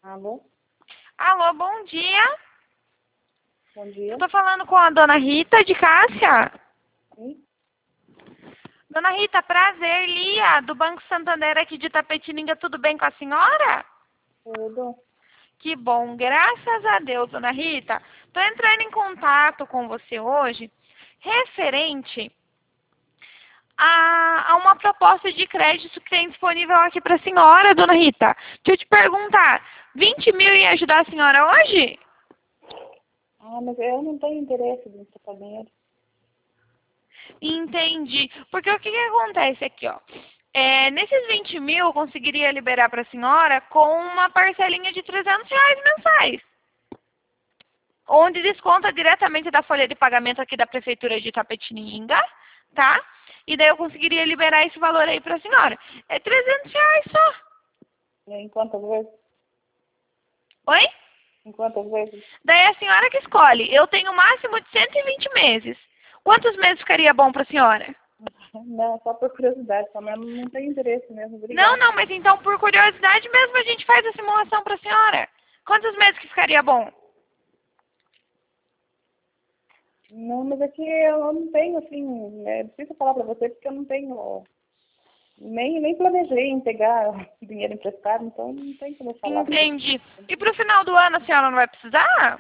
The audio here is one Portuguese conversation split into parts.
Alô? Alô, bom dia. Bom dia. Eu tô falando com a dona Rita de Cássia. Sim? Dona Rita, prazer, Lia, do Banco Santander aqui de Itapetininga, tudo bem com a senhora? Tudo? Que bom, graças a Deus, dona Rita. Tô entrando em contato com você hoje, referente a uma proposta de crédito que tem disponível aqui para a senhora, dona Rita. Deixa eu te perguntar, 20 mil ia ajudar a senhora hoje? Ah, mas eu não tenho interesse em tratamento. Entendi. Porque o que que acontece aqui, ó? Nesses 20 mil, eu conseguiria liberar para a senhora com uma parcelinha de R$ 300 mensais, onde desconta diretamente da folha de pagamento aqui da Prefeitura de Itapetininga, tá? E daí eu conseguiria liberar esse valor aí para a senhora. É R$ 300 só. Em quantas vezes? Oi? Em quantas vezes? Daí é a senhora que escolhe. Eu tenho o máximo de 120 meses. Quantos meses ficaria bom para a senhora? Não, só por curiosidade, só, mas não tenho interesse mesmo. Não, Obrigada. não, mas então por curiosidade mesmo a gente faz a simulação para a senhora. Quantos meses que ficaria bom? Não, mas aqui eu não tenho, assim, é difícil falar pra você porque eu não tenho, nem planejei em pegar dinheiro emprestado, então não tem como eu falar. Entendi. E pro final do ano a senhora não vai precisar?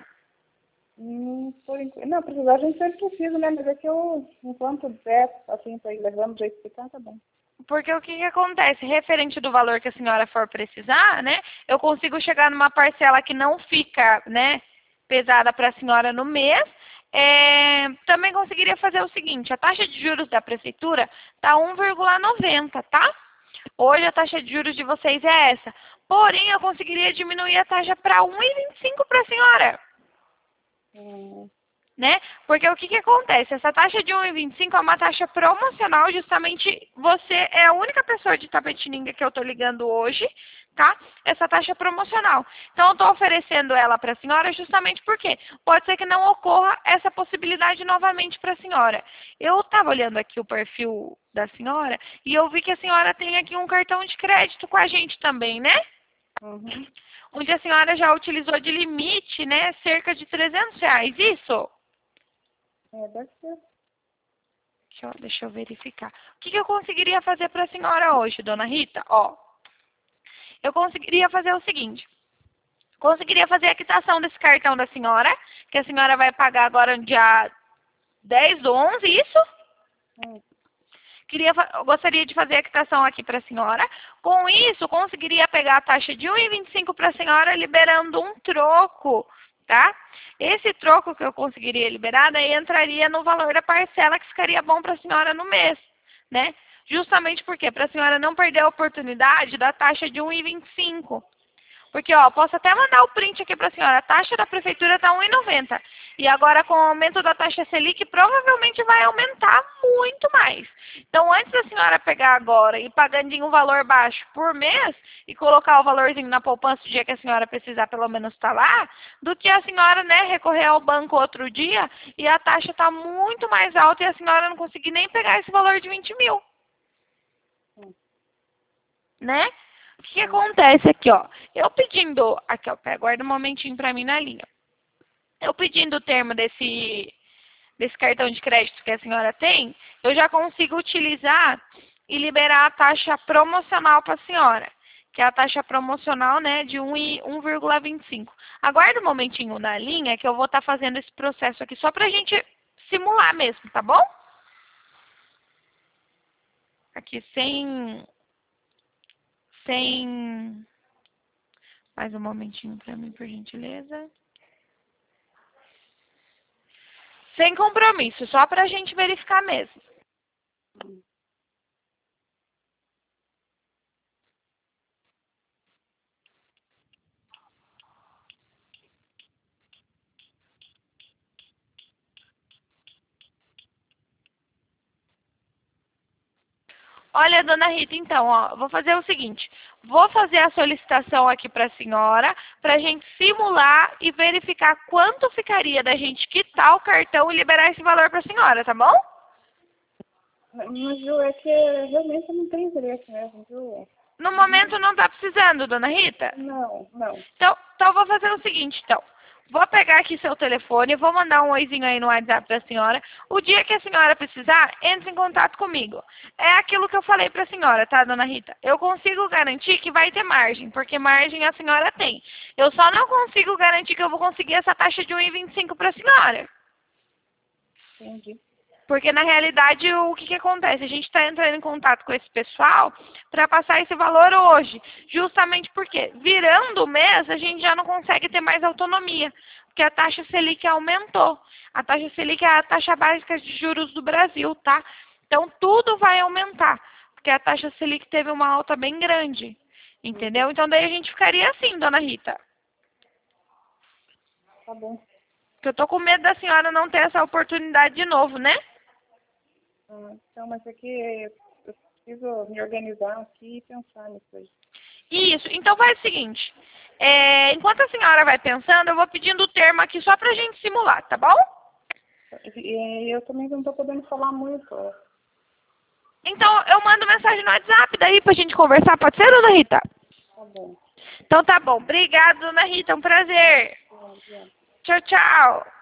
Não, precisar a gente sempre precisa, né? Mas é que eu, enquanto der, assim, pra ir levando do jeito que tá bom. Porque o que que acontece? Referente do valor que a senhora for precisar, né? Eu consigo chegar numa parcela que não fica, né, pesada para a senhora no mês. Também conseguiria fazer o seguinte, a taxa de juros da prefeitura tá 1,90, tá? Hoje a taxa de juros de vocês é essa. Porém, eu conseguiria diminuir a taxa para 1,25 para a senhora. Hum, Né? Porque o que que acontece? Essa taxa de 1,25 é uma taxa promocional, justamente você é a única pessoa de Itapetininga que eu estou ligando hoje, tá? Essa taxa promocional. Então, eu estou oferecendo ela para a senhora justamente porque pode ser que não ocorra essa possibilidade novamente para a senhora. Eu estava olhando aqui o perfil da senhora e eu vi que a senhora tem aqui um cartão de crédito com a gente também, né? uhum. Onde a senhora já utilizou de limite, né? Cerca de R$ 300, isso? Deve ser. Deixa eu verificar. O que que eu conseguiria fazer para a senhora hoje, dona Rita? Ó, eu conseguiria fazer o seguinte. Conseguiria fazer a quitação desse cartão da senhora, que a senhora vai pagar agora no dia 10 do 11, isso? Hum, Eu gostaria de fazer a quitação aqui para a senhora. Com isso, conseguiria pegar a taxa de 1,25 para a senhora, liberando um troco, tá? Esse troco que eu conseguiria liberar, daí entraria no valor da parcela que ficaria bom para a senhora no mês, né? Justamente porque para a senhora não perder a oportunidade da taxa de 1,25. Porque, ó, posso até mandar o print aqui para a senhora. A taxa da prefeitura está 1,90. E agora, com o aumento da taxa Selic, provavelmente vai aumentar muito mais. Então, antes da senhora pegar agora e pagando em um valor baixo por mês e colocar o valorzinho na poupança o dia que a senhora precisar, pelo menos estar lá, do que a senhora, né, recorrer ao banco outro dia e a taxa está muito mais alta e a senhora não conseguir nem pegar esse valor de 20 mil, hum, né? O que hum. acontece aqui, ó? Eu pedindo, aqui, ó, aguarda um momentinho para mim na linha. Eu pedindo o termo desse cartão de crédito que a senhora tem, eu já consigo utilizar e liberar a taxa promocional para a senhora, que é a taxa promocional, né, de 1,25. Aguarda um momentinho na linha que eu vou estar fazendo esse processo aqui só para a gente simular mesmo, tá bom? Aqui sem mais um momentinho para mim, por gentileza. Sem compromisso, só para a gente verificar mesmo. Olha, dona Rita, então, ó, vou fazer o seguinte. Vou fazer a solicitação aqui para a senhora, para a gente simular e verificar quanto ficaria da gente quitar o cartão e liberar esse valor para a senhora, tá bom? Mas, viu, é que realmente eu não tenho interesse mesmo, viu? No momento não está precisando, dona Rita? Não, não. Então eu vou fazer o seguinte, então. Vou pegar aqui seu telefone, vou mandar um oizinho aí no WhatsApp para a senhora. O dia que a senhora precisar, entre em contato comigo. É aquilo que eu falei para a senhora, tá, dona Rita? Eu consigo garantir que vai ter margem, porque margem a senhora tem. Eu só não consigo garantir que eu vou conseguir essa taxa de 1,25 para a senhora. Entendi. Porque, na realidade, o que acontece? A gente está entrando em contato com esse pessoal para passar esse valor hoje. Justamente porque, virando o mês, a gente já não consegue ter mais autonomia. Porque a taxa Selic aumentou. A taxa Selic é a taxa básica de juros do Brasil, tá? Então, tudo vai aumentar. Porque a taxa Selic teve uma alta bem grande. Entendeu? Então, daí a gente ficaria assim, dona Rita. Tá bom. Porque eu tô com medo da senhora não ter essa oportunidade de novo, né? Então, mas aqui eu preciso me organizar aqui e pensar nisso aí. Isso. Então faz o seguinte. Enquanto a senhora vai pensando, eu vou pedindo o termo aqui só pra gente simular, tá bom? E eu também não estou podendo falar muito. Então eu mando mensagem no WhatsApp daí pra gente conversar. Pode ser, dona Rita? Tá bom. Então tá bom. Obrigada, dona Rita. É um prazer. Bom, Tchau, tchau.